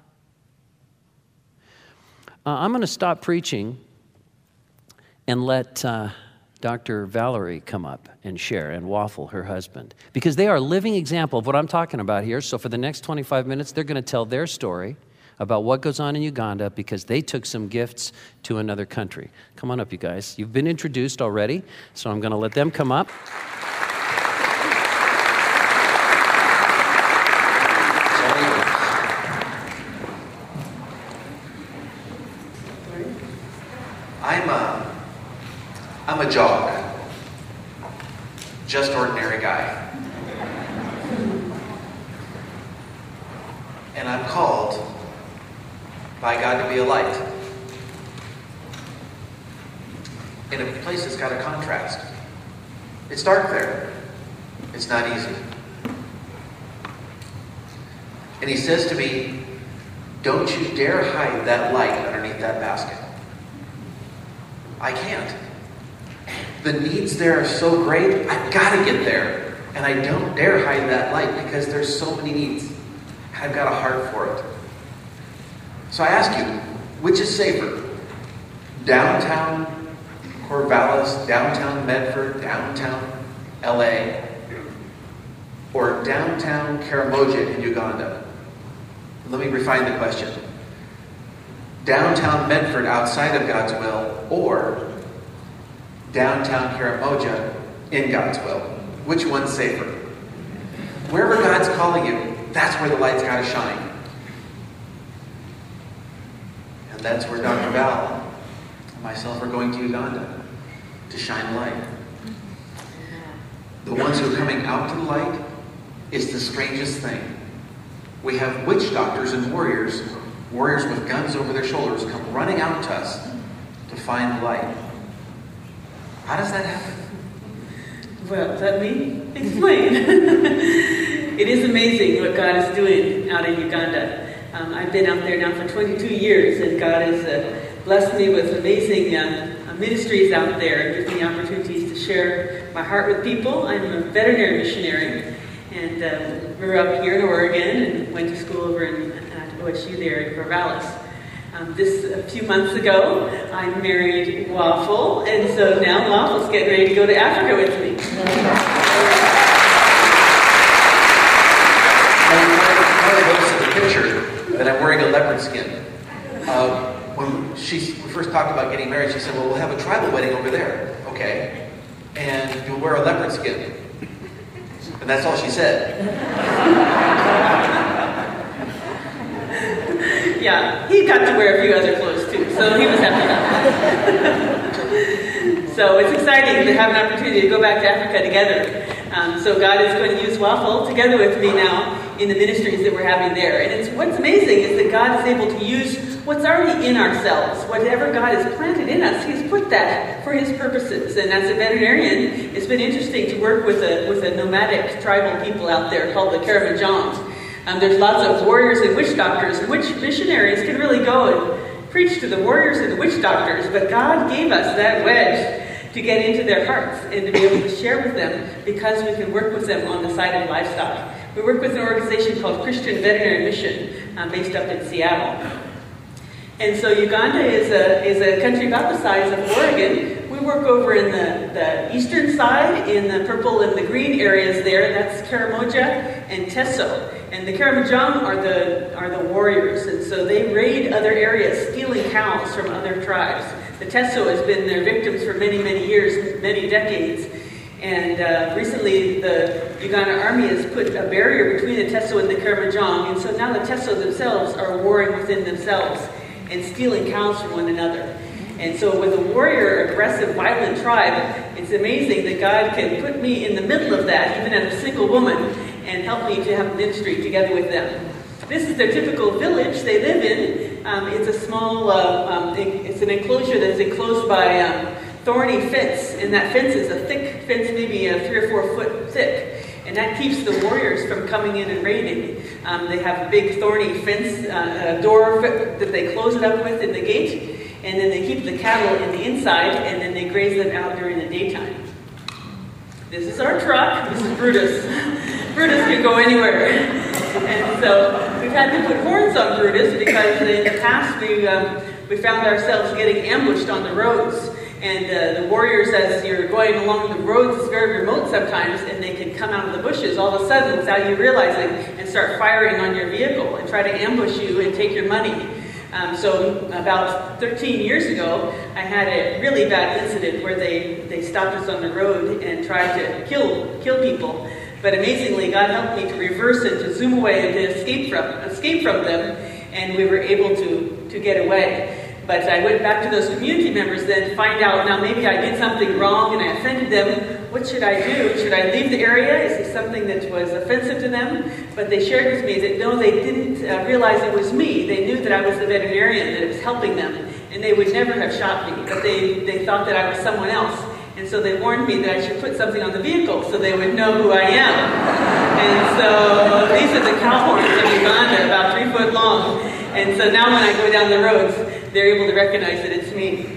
Uh, I'm going to stop preaching and let uh, Doctor Valerie come up and share, and Waffle, her husband, because they are a living example of what I'm talking about here. So for the next twenty-five minutes, they're going to tell their story about what goes on in Uganda because they took some gifts to another country. Come on up, you guys. You've been introduced already, so I'm going to let them come up. I'm a, I'm a jog, just ordinary guy. And I'm called by God to be a light in a place that's got a contrast. It's dark there. It's not easy. And he says to me, don't you dare hide that light underneath that basket. I can't. The needs there are so great, I've got to get there. And I don't dare hide that light because there's so many needs. I've got a heart for it. So I ask you, which is safer? Downtown Corvallis, downtown Medford, downtown L A, or downtown Karamoja in Uganda? Let me refine the question. Downtown Medford outside of God's will, or downtown Karamoja in God's will? Which one's safer? Wherever God's calling you, that's where the light's got to shine. And that's where Doctor Val and myself are going to Uganda to shine light. The ones who are coming out to the light is the strangest thing. We have witch doctors and warriors Warriors with guns over their shoulders come running out to us to find light. How does that happen? Well, let me explain. It is amazing what God is doing out in Uganda. Um, I've been out there now for twenty-two years, and God has uh, blessed me with amazing uh, ministries out there, and given me opportunities to share my heart with people. I'm a veterinary missionary, and uh, grew up here in Oregon and went to school over in, at O S U there in Corvallis. Um, this a few months ago, I married Waffle, and so now Waffle's getting ready to go to Africa with me. That I'm wearing a leopard skin. Uh, when she first talked about getting married, she said, well, we'll have a tribal wedding over there. Okay. And you'll wear a leopard skin. And that's all she said. Yeah, he got to wear a few other clothes too, so he was happy about that. So it's exciting to have an opportunity to go back to Africa together. Um, so God is going to use Waffle together with me now in the ministries that we're having there. And it's what's amazing is that God is able to use what's already in ourselves. Whatever God has planted in us, He's put that for His purposes. And as a veterinarian, it's been interesting to work with a with a nomadic tribal people out there called the Karamojong. Um, there's lots of warriors and witch doctors, and witch missionaries can really go and preach to the warriors and the witch doctors. But God gave us that wedge to get into their hearts and to be able to share with them, because we can work with them on the side of livestock. We work with an organization called Christian Veterinary Mission, um, based up in Seattle. And so Uganda is a is a country about the size of Oregon. We work over in the, the eastern side, in the purple and the green areas there. That's Karamoja and Teso. And the Karamojong are the are the warriors, and so they raid other areas, stealing cows from other tribes. The Teso has been their victims for many, many years, many decades. And uh, recently, the Uganda army has put a barrier between the Teso and the Karamojong, and so now the Teso themselves are warring within themselves and stealing cows from one another. And so with a warrior, aggressive, violent tribe, it's amazing that God can put me in the middle of that, even as a single woman, and help me to have ministry together with them. This is their typical village they live in. Um, it's a small, uh, um, it's an enclosure that's enclosed by um, thorny fence, and that fence is a thick fence, maybe a three or four foot thick, and that keeps the warriors from coming in and raiding. Um, they have a big thorny fence, uh, a door that they close it up with in the gate, and then they keep the cattle in the inside, and then they graze them out during the daytime. This is our truck. This is Brutus. Brutus can go anywhere. And so we've had to put horns on Brutus because in the past we um, we found ourselves getting ambushed on the roads. And uh, the warriors, as you're going along the roads, it's very remote sometimes, and they can come out of the bushes all of a sudden without you realizing and start firing on your vehicle and try to ambush you and take your money. Um, so about thirteen years ago, I had a really bad incident where they, they stopped us on the road and tried to kill kill people. But amazingly, God helped me to reverse and to zoom away and to escape from escape from them, and we were able to, to get away. But I went back to those community members then to find out, now maybe I did something wrong and I offended them. What should I do? Should I leave the area? Is this something that was offensive to them? But they shared with me that no, they didn't uh, realize it was me. They knew that I was the veterinarian, that it was helping them, and they would never have shot me. But they, they thought that I was someone else. And so they warned me that I should put something on the vehicle so they would know who I am. And so these are the cow horns of Uganda, about three foot long. And so now when I go down the roads, they're able to recognize that it's me.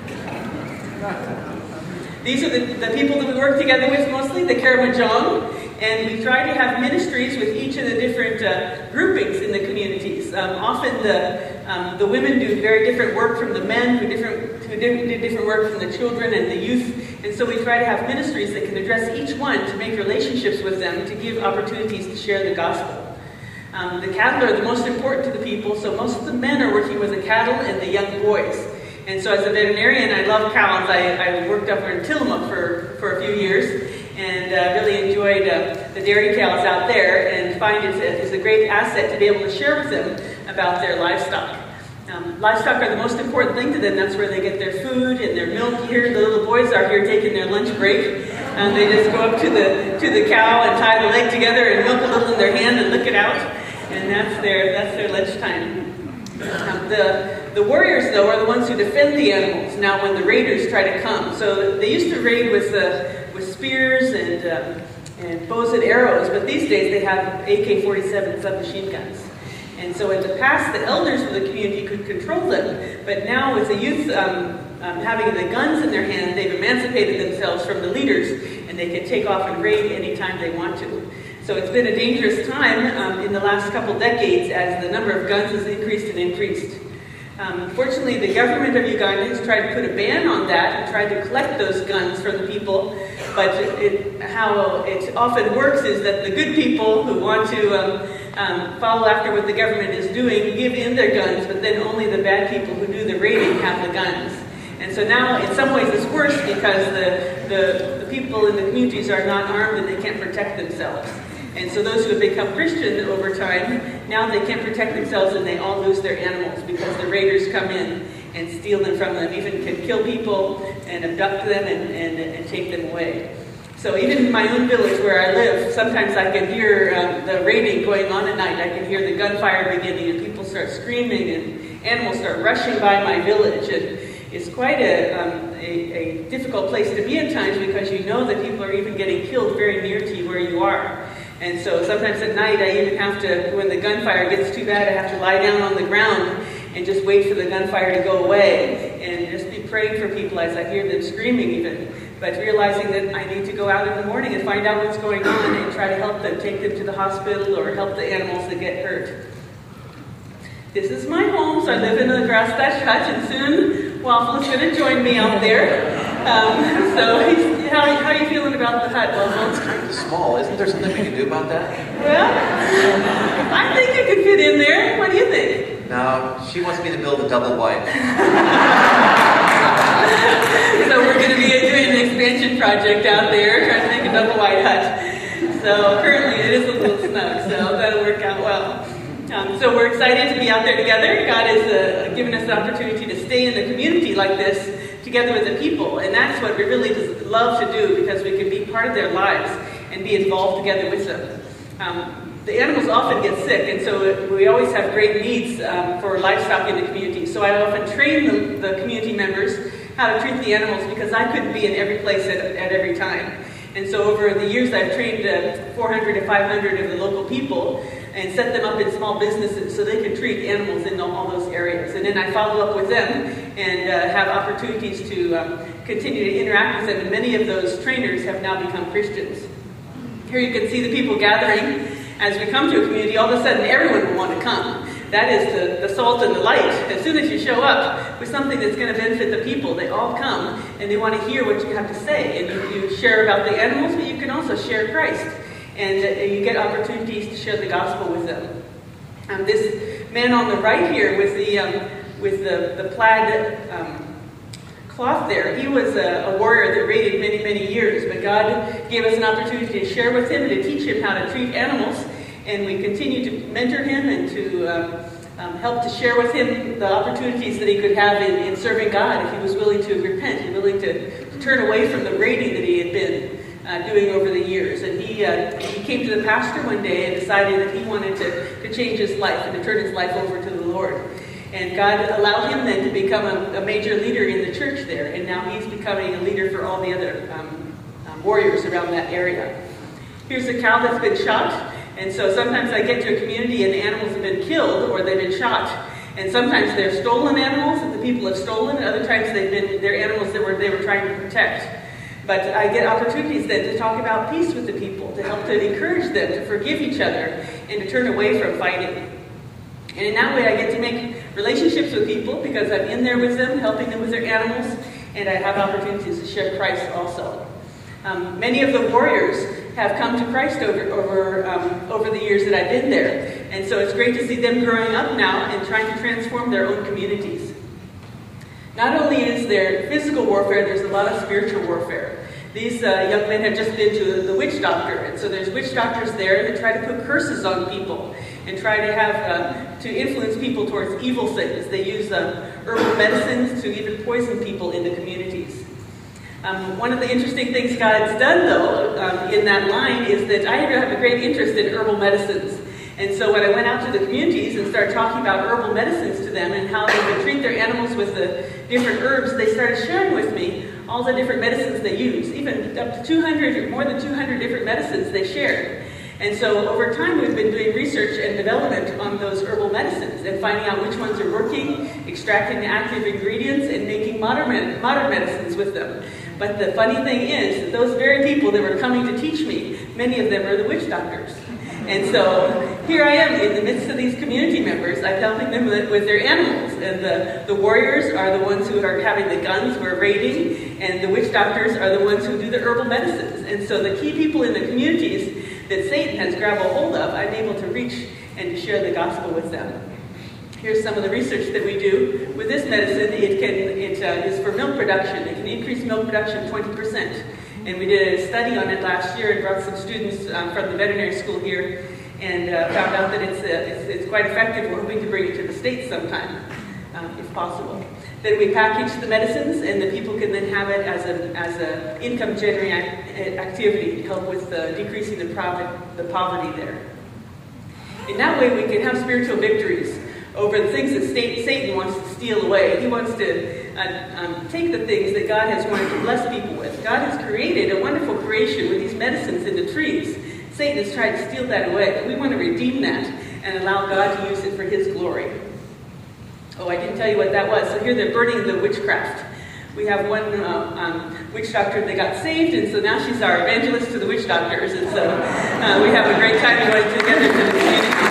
These are the, the people that we work together with mostly, the Karamojong, and we try to have ministries with each of the different uh, groupings in the communities. Um, often the um, the women do very different work from the men, who different who do different work from the children and the youth, and so we try to have ministries that can address each one to make relationships with them, to give opportunities to share the gospel. Um, the cattle are the most important to the people, so most of the men are working with the cattle and the young boys. And so as a veterinarian, I love cows. I, I worked up in Tillamook for, for a few years, and uh, really enjoyed uh, the dairy cows out there, and find it is a great asset to be able to share with them about their livestock. Um, livestock are the most important thing to them. That's where they get their food and their milk. Here, the little boys are here taking their lunch break. Um, they just go up to the to the cow and tie the leg together and milk a little in their hand and lick it out. And that's their that's their lunchtime. Um, the the warriors, though, are the ones who defend the animals. Now, when the raiders try to come, so they used to raid with uh, with spears and um, and bows and arrows, but these days they have A K forty-seven submachine guns. And so in the past, the elders of the community could control them. But now with the youth um, um, having the guns in their hand, they've emancipated themselves from the leaders, and they can take off and raid anytime they want to. So it's been a dangerous time um, in the last couple decades as the number of guns has increased and increased. Um, fortunately, the government of Uganda has tried to put a ban on that and tried to collect those guns from the people. But it, how it often works is that the good people who want to um, um, follow after what the government is doing give in their guns, but then only the bad people who do the raiding have the guns. And so now, in some ways, it's worse because the, the, the people in the communities are not armed and they can't protect themselves. And so those who have become Christian over time, now they can't protect themselves and they all lose their animals because the raiders come in and steal them from them, even can kill people and abduct them and, and, and take them away. So even in my own village where I live, sometimes I can hear um, the raiding going on at night. I can hear the gunfire beginning and people start screaming and animals start rushing by my village. And it's quite a, um, a, a difficult place to be at times because you know that people are even getting killed very near to you where you are. And so sometimes at night I even have to, when the gunfire gets too bad, I have to lie down on the ground and just wait for the gunfire to go away and just be praying for people as I hear them screaming even. But realizing that I need to go out in the morning and find out what's going on and try to help them, take them to the hospital or help the animals that get hurt. This is my home, so I live in a grass thatched hut, and soon Waffle's going to join me out there. Um, so, he's, how, how are you feeling about the hut, Waffle? It's kind of small. Isn't there something we can do about that? Well, I think it could fit in there. What do you think? No, she wants me to build a double wide. So we're going to be doing an expansion project out there, trying to make a double wide hut. So currently it is a little snug, so that'll work out well. Um, so we're excited to be out there together. God has uh, given us the opportunity to stay in the community like this together with the people, and that's what we really just love to do because we can be part of their lives and be involved together with them. Um, the animals often get sick, and so we always have great needs um, for livestock in the community. So I often train the, the community members how to treat the animals because I couldn't be in every place at, at every time. And so over the years I've trained uh, four hundred to five hundred of the local people and set them up in small businesses so they can treat animals in all those areas. And then I follow up with them and uh, have opportunities to um, continue to interact with them. And many of those trainers have now become Christians. Here you can see the people gathering. As we come to a community, all of a sudden everyone will want to come. That is the, the salt and the light. As soon as you show up with something that's going to benefit the people, they all come and they want to hear what you have to say. And you, you share about the animals, but you can also share Christ. And uh, you get opportunities to share the gospel with them. Um, this man on the right here with the um, with the, the plaid um, cloth there, he was a, a warrior that raided many, many years. But God gave us an opportunity to share with him and to teach him how to treat animals. And we continue to mentor him and to um, um, help to share with him the opportunities that he could have in, in serving God if he was willing to repent and willing to, to turn away from the raiding that he had been uh, doing over the years. And he uh, he came to the pastor one day and decided that he wanted to, to change his life and to turn his life over to the Lord. And God allowed him then to become a, a major leader in the church there. And now he's becoming a leader for all the other um, um, warriors around that area. Here's a cow that's been shot. And so sometimes I get to a community and the animals have been killed or they've been shot. And sometimes they're stolen animals that the people have stolen. And other times they've been they're animals that were they were trying to protect. But I get opportunities then to talk about peace with the people, to help to encourage them to forgive each other and to turn away from fighting. And in that way I get to make relationships with people because I'm in there with them, helping them with their animals, and I have opportunities to share Christ also. Um, many of the warriors have come to Christ over over um, over the years that I've been there. And so it's great to see them growing up now and trying to transform their own communities. Not only is there physical warfare, there's a lot of spiritual warfare. These uh, young men have just been to the witch doctor, and so there's witch doctors there that try to put curses on people and try to have uh, to influence people towards evil things. They use uh, herbal medicines to even poison people in the communities. Um, one of the interesting things God's done, though, um, in that line is that I have a great interest in herbal medicines. And so when I went out to the communities and started talking about herbal medicines to them and how they would treat their animals with the different herbs, they started sharing with me all the different medicines they use, even up to two hundred or more than two hundred different medicines they shared. And so over time, we've been doing research and development on those herbal medicines and finding out which ones are working, extracting the active ingredients, and making modern, med- modern medicines with them. But the funny thing is that those very people that were coming to teach me, many of them are the witch doctors. And so here I am in the midst of these community members. I'm helping them with, with their animals. And the, the warriors are the ones who are having the guns, who are raiding, and the witch doctors are the ones who do the herbal medicines. And so the key people in the communities that Satan has grabbed a hold of, I'm able to reach and to share the gospel with them. Here's some of the research that we do. With this medicine, it can it uh, is for milk production. It can increase milk production twenty percent. And we did a study on it last year and brought some students um, from the veterinary school here and uh, found out that it's, uh, it's, it's quite effective. We're hoping to bring it to the States sometime, um, if possible. Then we package the medicines, and the people can then have it as a as a income generating act- activity to help with uh, decreasing the, provi- the poverty there. In that way, we can have spiritual victories over the things that state, Satan wants to steal away. He wants to uh, um, take the things that God has wanted to bless people with. God has created a wonderful creation with these medicines in the trees. Satan has tried to steal that away, but we want to redeem that and allow God to use it for his glory. Oh, I didn't tell you what that was. So here they're burning the witchcraft. We have one uh, um, witch doctor that got saved, and so now she's our evangelist to the witch doctors. And so uh, we have a great time going together to the community.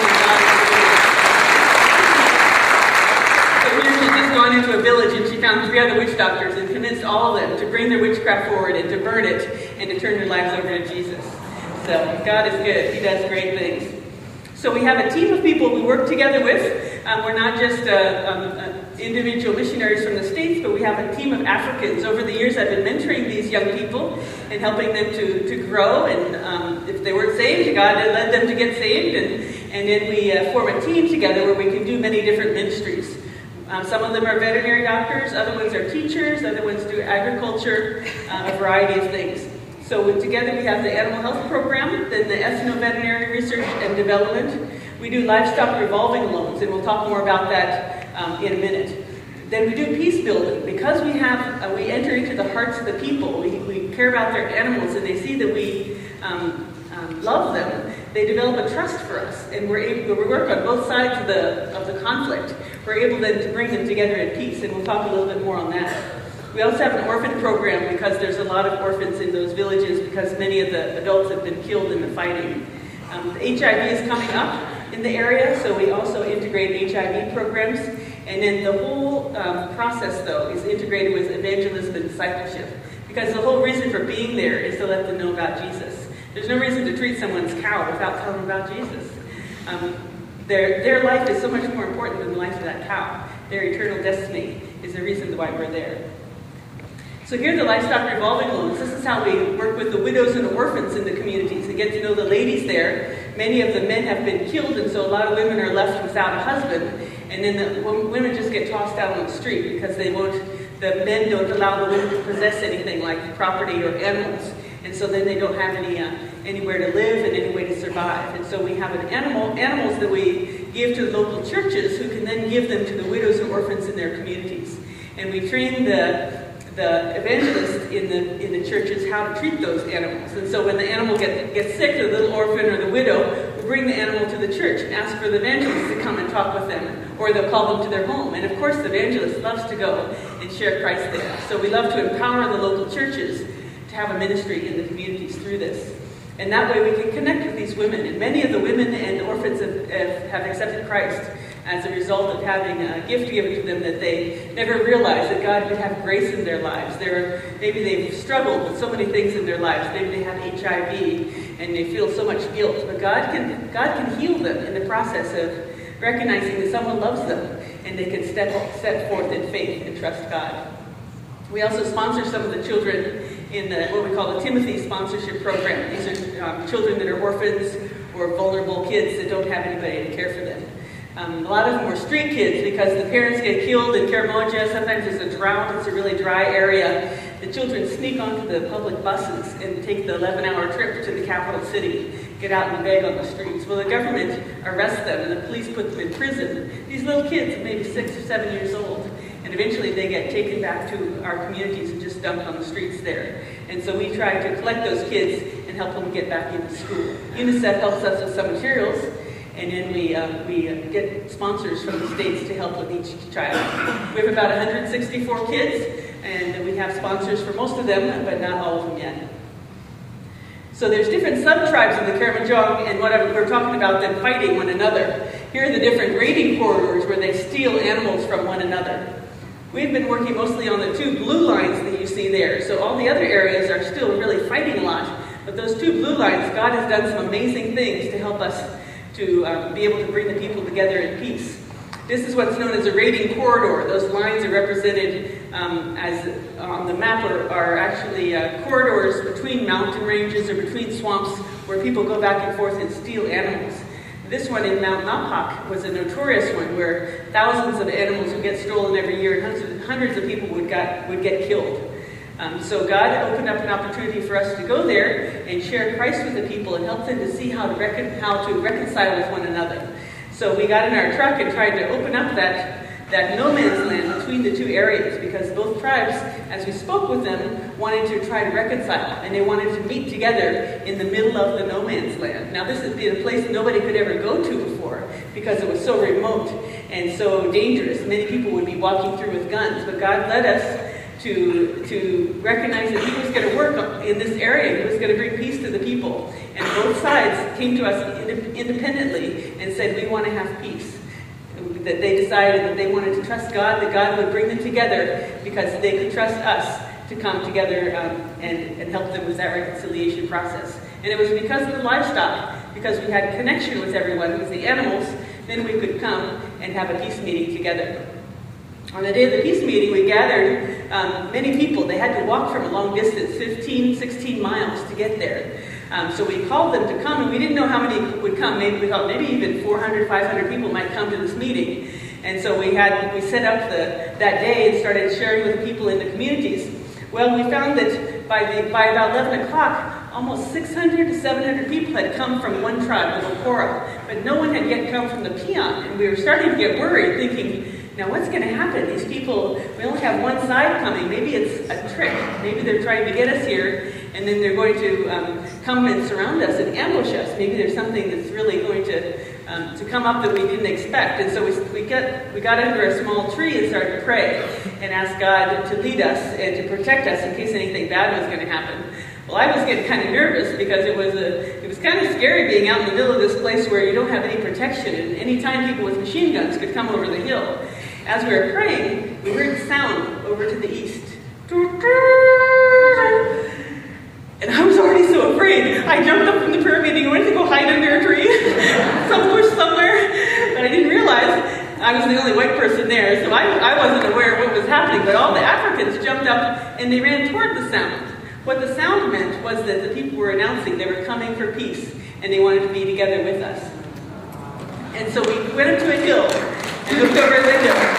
So here she's just gone into a village, and she found three other witch doctors and convinced all of them to bring their witchcraft forward and to burn it and to turn their lives over to Jesus. So God is good. He does great things. So we have a team of people we work together with. Um, we're not just uh, um, uh, individual missionaries from the States, but we have a team of Africans. Over the years, I've been mentoring these young people and helping them to, to grow. And um, if they weren't saved, God had led them to get saved. And, and then we uh, form a team together where we can do many different ministries. Um, some of them are veterinary doctors, other ones are teachers, other ones do agriculture, uh, a variety of things. So with, together we have the animal health program, then the ethno-veterinary research and development. We do livestock revolving loans, and we'll talk more about that um, in a minute. Then we do peace building. Because we have, uh, we enter into the hearts of the people, we, we care about their animals, and they see that we um, um, love them, they develop a trust for us, and we're able to work on both sides of the, of the conflict. We're able then to bring them together in peace, and we'll talk a little bit more on that. We also have an orphan program because there's a lot of orphans in those villages because many of the adults have been killed in the fighting. Um, the H I V is coming up in the area, so we also integrate H I V programs. And then the whole um, process, though, is integrated with evangelism and discipleship because the whole reason for being there is to let them know about Jesus. There's no reason to treat someone's cow without telling them about Jesus. Um, their, their life is so much more important than the life of that cow. Their eternal destiny is the reason why we're there. So here are the livestock revolving loans. This is how we work with the widows and orphans in the communities and get to know the ladies there. Many of the men have been killed, and so a lot of women are left without a husband. And then the women just get tossed out on the street because they won't, the men don't allow the women to possess anything like property or animals. And so then they don't have any uh, anywhere to live and any way to survive. And so we have an animal animals that we give to the local churches who can then give them to the widows and orphans in their communities. And we train the the evangelists in the in the churches how to treat those animals. And so when the animal gets, gets sick, the little orphan or the widow, we bring the animal to the church and ask for the evangelist to come and talk with them, or they'll call them to their home. And of course, the evangelist loves to go and share Christ there. So we love to empower the local churches to have a ministry in the communities through this. And that way we can connect with these women. And many of the women and orphans have, have accepted Christ as a result of having a gift given to them that they never realized that God would have grace in their lives. They're, maybe they've struggled with so many things in their lives. Maybe they have H I V and they feel so much guilt. But God can, God can heal them in the process of recognizing that someone loves them and they can step, step forth in faith and trust God. We also sponsor some of the children in the, what we call the Timothy Sponsorship Program. These are um, children that are orphans or vulnerable kids that don't have anybody to care for them. Um, a lot of them were street kids because the parents get killed in Karamoja. Sometimes there's a drought, it's a really dry area. The children sneak onto the public buses and take the eleven-hour trip to the capital city, get out and beg on the streets. Well, the government arrests them and the police put them in prison. These little kids, maybe six or seven years old, and eventually they get taken back to our communities and just dumped on the streets there. And so we try to collect those kids and help them get back into school. UNICEF helps us with some materials, and then we, uh, we uh, get sponsors from the states to help with each child. We have about one hundred sixty-four kids, and we have sponsors for most of them, but not all of them yet. So there's different sub-tribes in the Karamojong, and what I'm, we're talking about them fighting one another. Here are the different raiding corridors where they steal animals from one another. We've been working mostly on the two blue lines that you see there. So all the other areas are still really fighting a lot. But those two blue lines, God has done some amazing things to help us to um, be able to bring the people together in peace. This is what's known as a raiding corridor. Those lines are represented um, as on the map are, are actually uh, corridors between mountain ranges or between swamps where people go back and forth and steal animals. This one in Mount Napak was a notorious one where thousands of animals would get stolen every year and hundreds, hundreds of people would, got, would get killed. Um, so God opened up an opportunity for us to go there and share Christ with the people and help them to see how to, recon- how to reconcile with one another. So we got in our truck and tried to open up that, that no man's land between the two areas because both tribes, as we spoke with them, wanted to try to reconcile and they wanted to meet together in the middle of the no man's land. Now this has been a place nobody could ever go to before because it was so remote and so dangerous. Many people would be walking through with guns, but God led us to, to recognize that He was going to work in this area. He was going to bring peace to the people. And both sides came to us ind- independently and said, we want to have peace. That they decided that they wanted to trust God, that God would bring them together because they could trust us to come together um, and, and help them with that reconciliation process. And it was because of the livestock, because we had connection with everyone, with the animals, then we could come and have a peace meeting together. On the day of the peace meeting, we gathered um, many people. They had to walk from a long distance, fifteen, sixteen miles to get there. Um, so we called them to come, and we didn't know how many would come. Maybe we thought maybe even four hundred, five hundred people might come to this meeting. And so we had we set up the that day and started sharing with people in the communities. Well, we found that by the by about eleven o'clock, almost six hundred to seven hundred people had come from one tribe, the Wakora, but no one had yet come from the Peon. And we were starting to get worried, thinking, now what's going to happen? These people, we only have one side coming. Maybe it's a trick. Maybe they're trying to get us here, and then they're going to um, come and surround us and ambush us. Maybe there's something that's really going to um, to come up that we didn't expect. And so we we got we got under a small tree and started to pray and ask God to lead us and to protect us in case anything bad was going to happen. Well, I was getting kind of nervous because it was a it was kind of scary being out in the middle of this place where you don't have any protection, and any time people with machine guns could come over the hill. As we were praying, we heard sound over to the east. And I was already so afraid. I jumped up from the prayer meeting and went to go hide under a tree, some bush somewhere. But I didn't realize I was the only white person there, so I, I wasn't aware of what was happening. But all the Africans jumped up and they ran toward the sound. What the sound meant was that the people were announcing they were coming for peace and they wanted to be together with us. And so we went up to a hill and looked over the hill.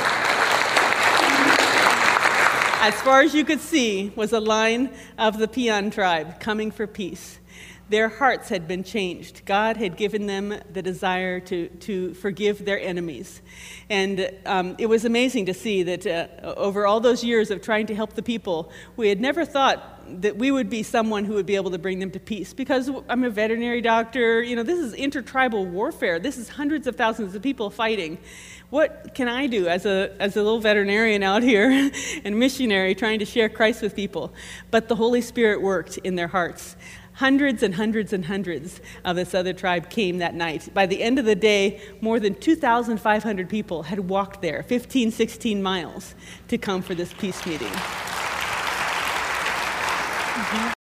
As far as you could see was a line of the Peon tribe coming for peace. Their hearts had been changed. God had given them the desire to, to forgive their enemies. And um, it was amazing to see that uh, over all those years of trying to help the people, we had never thought that we would be someone who would be able to bring them to peace. Because I'm a veterinary doctor, you know, this is intertribal warfare. This is hundreds of thousands of people fighting. What can I do as a as a little veterinarian out here and missionary trying to share Christ with people? But the Holy Spirit worked in their hearts. Hundreds and hundreds and hundreds of this other tribe came that night. By the end of the day, more than two thousand five hundred people had walked there, fifteen, sixteen miles, to come for this peace meeting. Mm-hmm.